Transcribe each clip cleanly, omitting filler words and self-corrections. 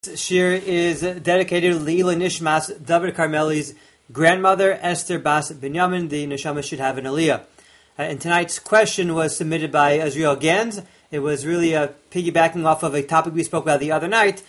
This shir is dedicated to Leila Nishmas, David Carmeli's grandmother, Esther Bas Binyamin. The neshama should have an aliyah. And tonight's question was submitted by Azriel Gans. It was really piggybacking off of a topic we spoke about the other night.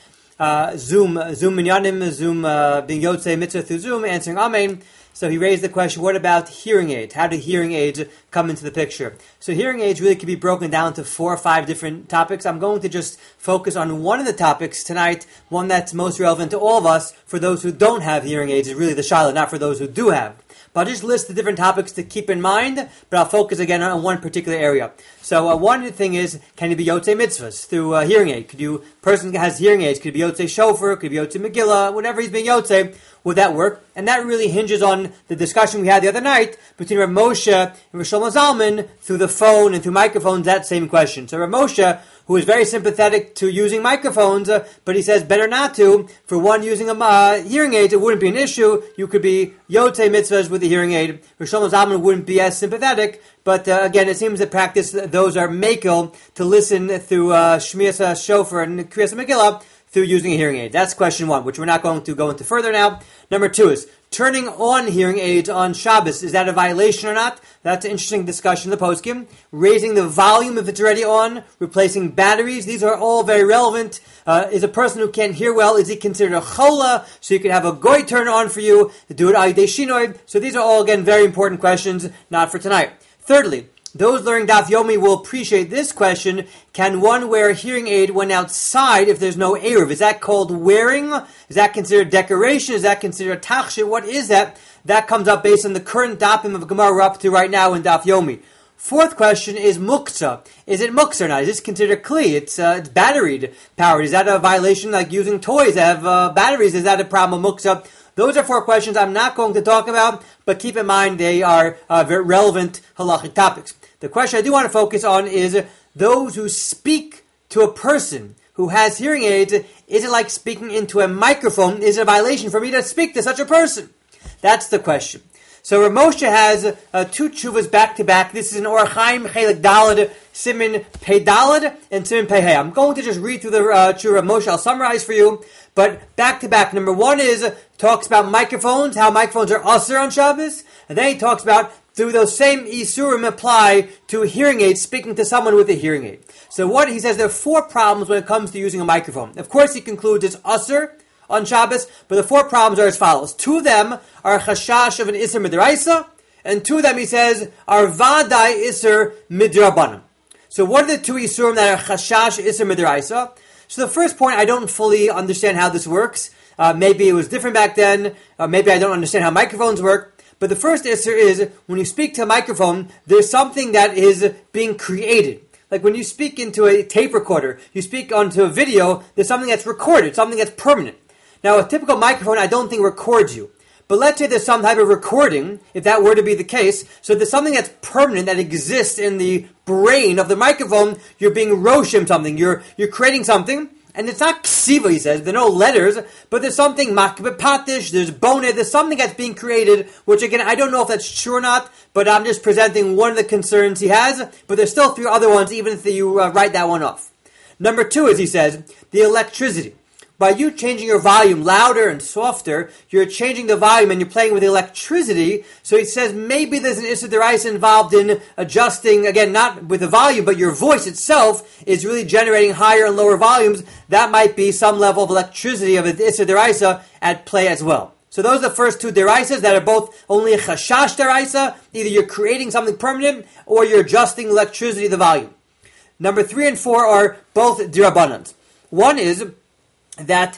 Zoom minyanim, Zoom being Yotzei mitzvah through Zoom, answering Amen. So he raised the question, what about hearing aids? How do hearing aids come into the picture? So hearing aids really could be broken down to 4 or 5 different topics. I'm going to just focus on one of the topics tonight, one that's most relevant to all of us. For those who don't have hearing aids, is really the shaila, not for those who do have. But I'll just list the different topics to keep in mind, but I'll focus again on one particular area. So one thing is, can it be Yotzei mitzvahs through hearing aid? Person who has hearing aids, could it be Yotzei shofar, could it be Yotzei Megillah, whatever he's being Yotzei, would that work? And that really hinges on the discussion we had the other night between Rav Moshe and Rav Shlomo Zalman through the phone and through microphones, that same question. So Rav Moshe, who is very sympathetic to using microphones, but he says better not to. For one using a hearing aid, it wouldn't be an issue. You could be Yotzei mitzvahs with the hearing aid. Rav Shlomo Zalman wouldn't be as sympathetic, but again, it seems that practice, those are makel to listen through Shmiras Shofar and Kriyas Megillah through using a hearing aid. That's question 1, which we're not going to go into further now. Number 2 is, turning on hearing aids on Shabbos, is that a violation or not? That's an interesting discussion in the poskim. Raising the volume if it's already on, replacing batteries, these are all very relevant. Is a person who can't hear well, is he considered a chola? So you could have a goy turn on for you, do it al yidei shinoi. So these are all, again, very important questions, not for tonight. Thirdly, those learning Daf Yomi will appreciate this question. Can one wear a hearing aid when outside if there's no Eruv? Is that called wearing? Is that considered decoration? Is that considered tachshit? What is that? That comes up based on the current dapim of Gemara we're up to right now in Daf Yomi. Fourth question is muktzah. Is it muktzah or not? Is this considered kli? It's battery powered. Is that a violation like using toys that have batteries? Is that a problem of muktzah? Those are 4 questions I'm not going to talk about, but keep in mind they are very relevant halachic topics. The question I do want to focus on is those who speak to a person who has hearing aids. Is it like speaking into a microphone? Is it a violation for me to speak to such a person? That's the question. So Rav Moshe has 2 tshuvas back to back. This is an Orach Chaim Chelik Daled, Simin Pei Daled, and Simin Pei Hey. I'm going to just read through the tshuva Rav Moshe. I'll summarize for you. But back to back. Number 1 is talks about microphones, how microphones are usher on Shabbos, and then he talks about through those same isurim apply to hearing aids, speaking to someone with a hearing aid. So what he says, there are 4 problems when it comes to using a microphone. Of course, he concludes it's usher on Shabbos, but the 4 problems are as follows. 2 of them are chashash of an iser midraisa, and 2 of them, he says, are vadai iser midrabanan. So what are the 2 isurim that are chashash iser midraisa? So the first point, I don't fully understand how this works. Maybe it was different back then. Maybe I don't understand how microphones work. But the first issue is, when you speak to a microphone, there's something that is being created. Like when you speak into a tape recorder, you speak onto a video, there's something that's recorded, something that's permanent. Now, a typical microphone, I don't think records you. But let's say there's some type of recording, if that were to be the case. So there's something that's permanent that exists in the brain of the microphone. You're being roshim something. You're creating something. And it's not ksiva, he says. There are no letters, but there's something makbeh patish, there's boned, there's something that's being created, which again, I don't know if that's true or not, but I'm just presenting one of the concerns he has, but there's still 3 other ones, even if you write that one off. Number 2 is, he says, the electricity. By you changing your volume louder and softer, you're changing the volume and you're playing with electricity. So he says maybe there's an Issur D'Oraisa involved in adjusting, again, not with the volume, but your voice itself is really generating higher and lower volumes. That might be some level of electricity of an Issur D'Oraisa at play as well. So those are the first 2 D'Oraisas that are both only a chashash D'Oraisa. Either you're creating something permanent or you're adjusting electricity of the volume. Number 3 and 4 are both D'Rabbanans. One is that,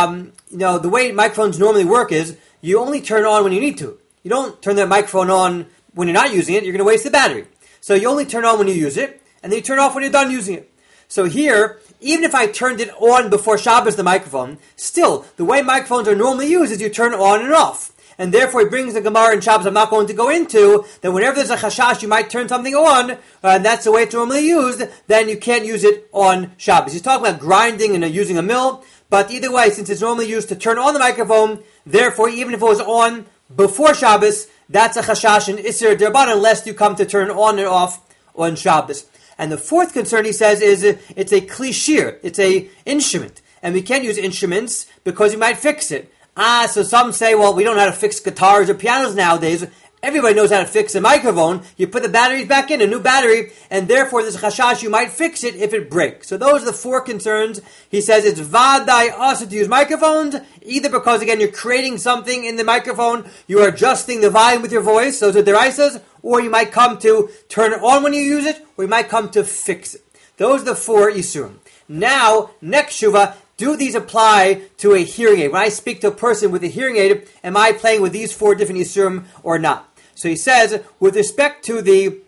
the way microphones normally work is you only turn on when you need to. You don't turn the microphone on when you're not using it. You're going to waste the battery. So you only turn on when you use it, and then you turn off when you're done using it. So here, even if I turned it on before Shabbos, the microphone, still, the way microphones are normally used is you turn on and off. And therefore, he brings the Gemara in Shabbos I'm not going to go into, that whenever there's a chashash, you might turn something on, and that's the way it's normally used, then you can't use it on Shabbos. He's talking about grinding and using a mill, but either way, since it's normally used to turn on the microphone, therefore, even if it was on before Shabbos, that's a chashash and Issur D'Rabbanan, unless you come to turn on and off on Shabbos. And the 4th concern, he says, is it's a kli shir, it's a instrument. and we can't use instruments because you might fix it. So some say, well, we don't know how to fix guitars or pianos nowadays. Everybody knows how to fix a microphone. You put the batteries back in, a new battery, and therefore there's a chashash you might fix it if it breaks. So those are the four concerns. He says it's vadai also to use microphones, either because, again, you're creating something in the microphone, you are adjusting the volume with your voice, those are deraisas, or you might come to turn it on when you use it, or you might come to fix it. Those are the four isurim. Now, next shuva, do these apply to a hearing aid? When I speak to a person with a hearing aid, am I playing with these four different isurim or not? So he says, with respect to the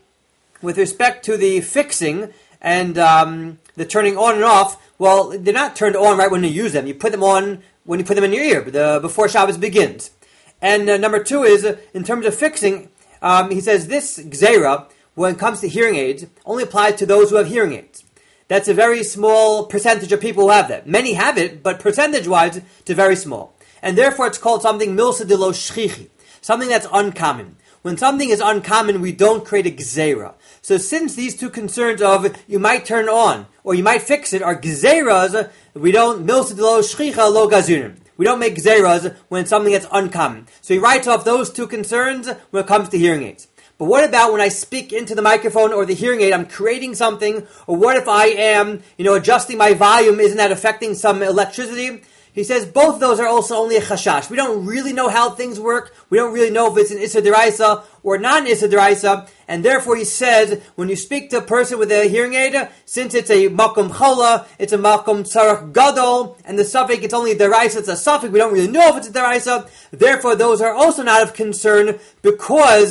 fixing and the turning on and off, well, they're not turned on right when you use them. You put them on when you put them in your ear, before Shabbos begins. And number two is, in terms of fixing, he says this gzeira, when it comes to hearing aids, only applies to those who have hearing aids. That's a very small percentage of people who have that. Many have it, but percentage-wise, it's very small. And therefore, it's called something milsa de lo shchichi, something that's uncommon. When something is uncommon, we don't create a gzeira. So since these two concerns of you might turn it on or you might fix it are gzeiras, we don't milsa de lo shchicha lo gazunim. We don't make gzeiras when it's something that's uncommon. So he writes off those two concerns when it comes to hearing aids. But what about when I speak into the microphone or the hearing aid, I'm creating something, or what if I am, adjusting my volume, isn't that affecting some electricity? He says both of those are also only a chashash. We don't really know how things work. We don't really know if it's an Issa Deraisa or not an Issa Deraisa. And therefore he says, when you speak to a person with a hearing aid, since it's a makom chola, it's a makom tzarach gadol, and the suffix, it's only a Deraisa, it's a suffix, we don't really know if it's a Deraisa. Therefore those are also not of concern because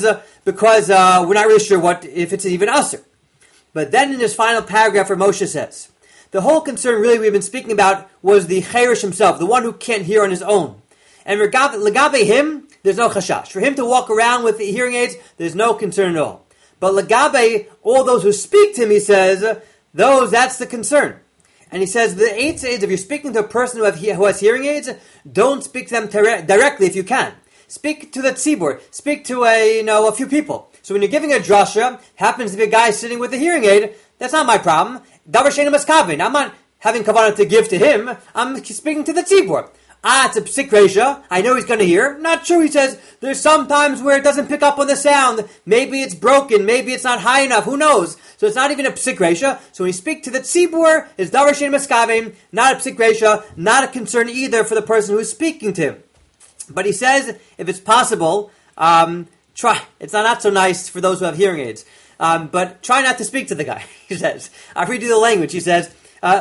we're not really sure if it's even Asr. But then in his final paragraph, where Moshe says, the whole concern really we've been speaking about was the Cherish himself, the one who can't hear on his own. And legabe him, there's no chashash. For him to walk around with the hearing aids, there's no concern at all. But legabe, all those who speak to him, he says, that's the concern. And he says, the aids, if you're speaking to a person who has hearing aids, don't speak to them directly if you can. Speak to the tzibur. Speak to a few people. So when you're giving a drasha, happens to be a guy sitting with a hearing aid, that's not my problem. Davar she'eino maskavin. I'm not having kavanah to give to him. I'm speaking to the tzibur. It's a psik reisha. I know he's going to hear. Not true, he says. There's some times where it doesn't pick up on the sound. Maybe it's broken. Maybe it's not high enough. Who knows? So it's not even a psik reisha. So when you speak to the tzibur, it's davar she'eino maskavin. Not a psik reisha. Not a concern either for the person who's speaking to him. But he says, if it's possible, try. It's not so nice for those who have hearing aids. But try not to speak to the guy, he says. I'll read you the language. He says,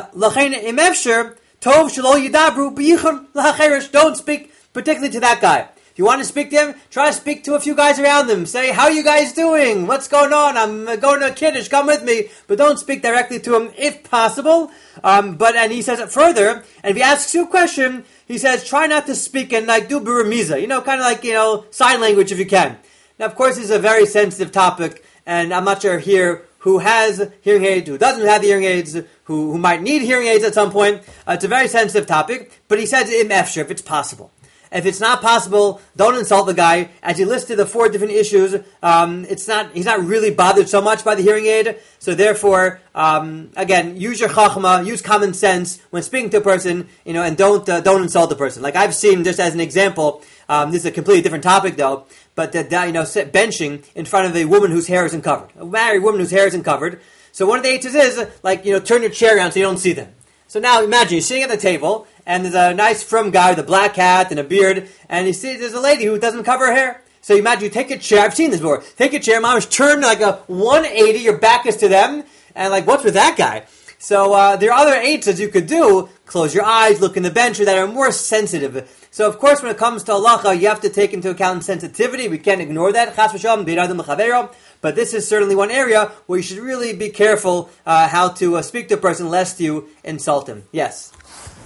don't speak particularly to that guy. If you want to speak to him, try to speak to a few guys around him. Say, how are you guys doing? What's going on? I'm going to a kiddush, come with me. But don't speak directly to him if possible. And he says it further, and if he asks you a question, he says, try not to speak and do buramiza, kind of like, sign language if you can. Now, of course, this is a very sensitive topic, and I'm not sure here who has hearing aids, who doesn't have hearing aids, who might need hearing aids at some point. It's a very sensitive topic, but he says im efshir, if it's possible. If it's not possible, don't insult the guy. As he listed the four different issues, he's not really bothered so much by the hearing aid. So therefore, again, use your chachma, use common sense when speaking to a person, and don't insult the person. Like I've seen, just as an example, this is a completely different topic though, but benching in front of a woman whose hair isn't covered, a married woman whose hair isn't covered. So one of the H's is turn your chair around so you don't see them. So now imagine you're sitting at the table, and there's a nice frum guy with a black hat and a beard, and you see there's a lady who doesn't cover her hair. So imagine you take a chair, I've seen this before, take a chair, mom's turned like a 180, your back is to them, and what's with that guy? So there are other aids you could do, close your eyes, look in the bench, that are more sensitive. So of course when it comes to halacha, you have to take into account sensitivity, we can't ignore that, chas v'shalom, b'yadam l'chavero. But this is certainly one area where you should really be careful how to speak to a person lest you insult him. Yes?